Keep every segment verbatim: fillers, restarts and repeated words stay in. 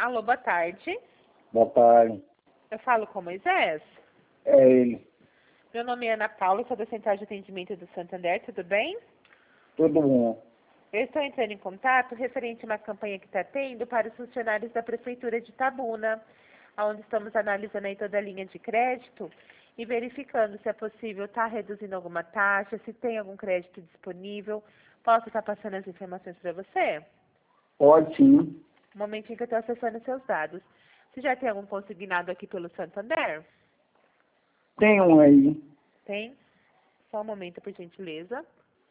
Alô, boa tarde. Boa tarde. Eu falo com Moisés? É ele. Meu nome é Ana Paula, sou da Central de Atendimento do Santander, tudo bem? Tudo bom. Eu estou entrando em contato referente a uma campanha que está tendo para os funcionários da Prefeitura de Itabuna, onde estamos analisando aí toda a linha de crédito e verificando se é possível estar reduzindo alguma taxa, se tem algum crédito disponível. Posso estar passando as informações para você? Pode sim. No momento em que eu estou acessando seus dados. Você já tem algum consignado aqui pelo Santander? Tem um aí. Tem? Só um momento, por gentileza.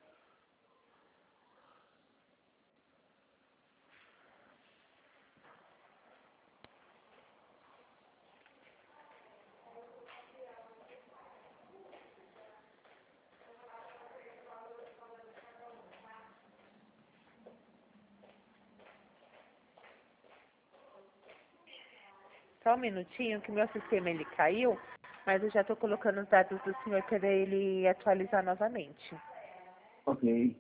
Só um minutinho, que meu sistema ele caiu, mas eu já estou colocando os dados do senhor para ele atualizar novamente. Ok.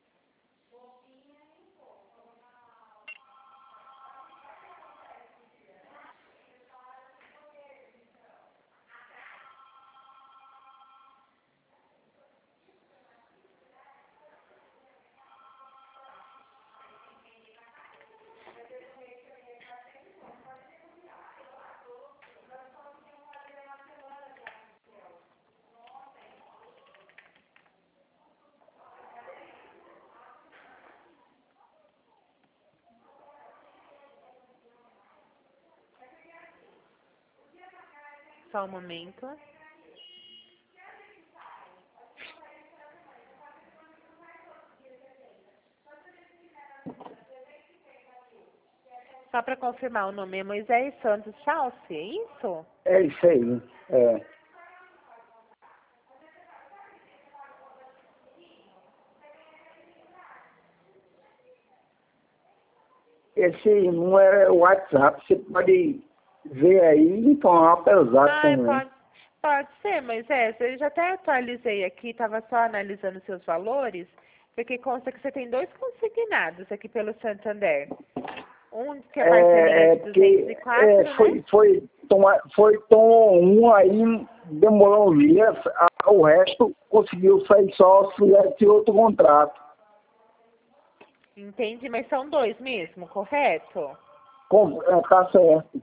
Só um momento. Só para confirmar, o nome é Moisés Santos Chalce, é isso? É isso aí. É. Esse número é o WhatsApp. Você pode ver aí e falar pesado Ah, também. pode, pode ser, Moisés. Eu já até atualizei aqui, estava só analisando seus valores, porque consta que você tem dois consignados aqui pelo Santander. Um que é parcelinha É, é de porque duzentos e quatro, é, né? foi, foi, tomar, foi tomou um aí, demorou uns dias, a- o resto conseguiu sair só se tivesse outro contrato. Entendi, mas são dois mesmo, correto? Com, é, tá certo.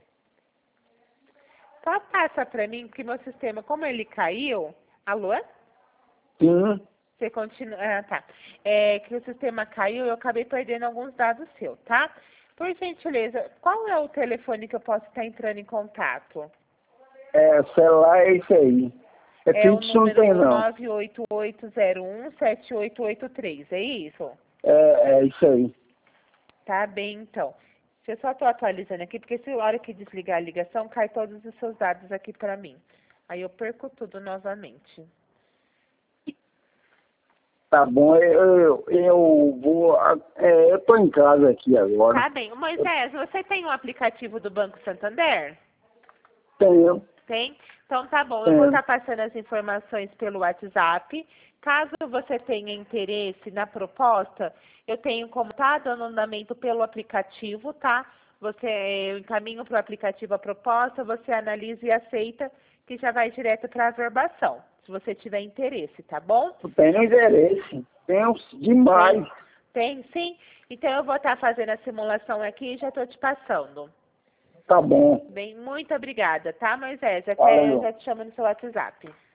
Só passa para mim, porque meu sistema, como ele caiu... Alô? Sim. Você continua... Ah, tá. É que o sistema caiu e eu acabei perdendo alguns dados seus, tá? Por gentileza, qual é o telefone que eu posso estar entrando em contato? É, celular é isso aí. É É o fixo não tem número não. nove oito oito zero um sete oito oito três, é isso? É, é isso aí. Tá bem, então. Eu só estou atualizando aqui, porque se a hora que desligar a ligação, cai todos os seus dados aqui para mim. Aí eu perco tudo novamente. Tá bom, eu, eu vou. É, eu tô em casa aqui agora. Tá bem. Moisés, você tem um aplicativo do Banco Santander? Tenho, Tem? Então tá bom, eu vou tenho. estar passando as informações pelo WhatsApp. Caso você tenha interesse na proposta, eu tenho como tá dando andamento pelo aplicativo, tá? Você, eu encaminho para o aplicativo a proposta, você analisa e aceita, que já vai direto para a averbação, se você tiver interesse, tá bom? Tenho interesse. Tenho demais. Tem? Tem, sim? Então eu vou estar fazendo a simulação aqui e já estou te passando. Tá bom. Bem, muito obrigada, tá, Moisés? Até eu Valeu. já te chamo no seu WhatsApp.